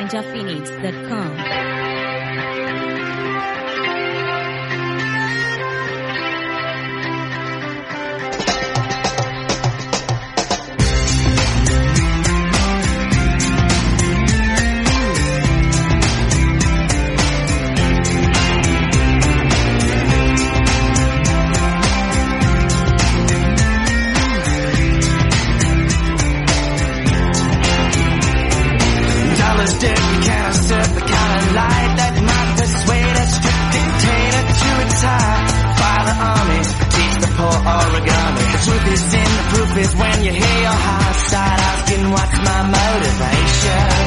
ninjaphoenix.com. Is when you hear your heart start asking what's my motivation.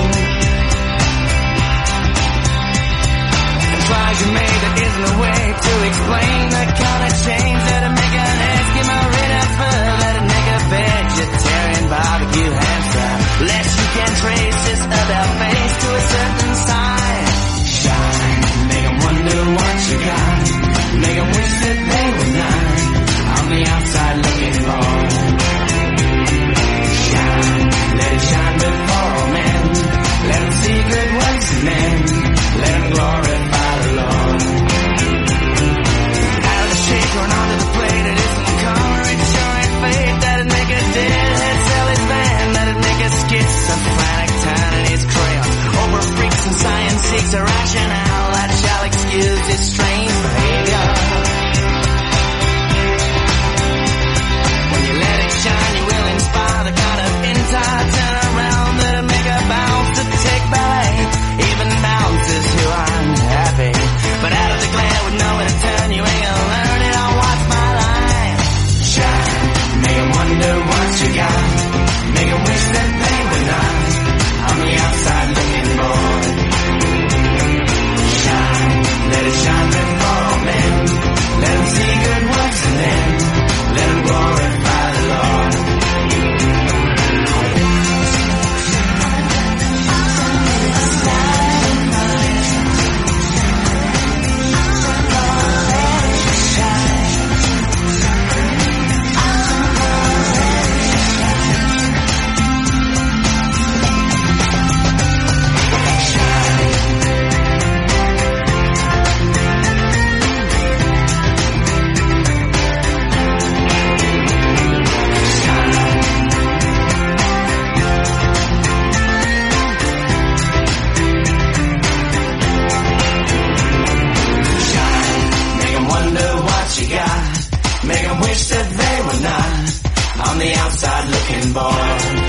And try to make there isn't a way to explain the kind of change that'll make an Eskimo red fur, let a nigga vegetarian barbecue hamster. Less you can trace this other face to a certain sign. Shine, make 'em wonder what you got, make 'em wish that they were nine. On the outside looking bored. Let it shine before all men. Let them see good works in men. Let them glorify the Lord. Out of the shaker and onto the plate, it isn't color, it sure ain't fate. That'd make a deadhead sell his band. That'd make a schizophrenic turn in his crayons. Over freaks and science seeks a rationale that shall excuse this strange behavior. When you let it shine, you will inspire the kind of turn around that'll make a bounce to take ballet. Even bouncers who aren't happy, but out of the glare with nowhere to turn, you ain't gonna learn it. I'll watch my line. Shine, make 'em wonder what you got, make 'em wish that they were not on the outside looking bored. Shine, let it shine before all men. Let 'em see good works in them. Let 'em glorify the Lord. Make 'em wish that they were not on the outside looking bored.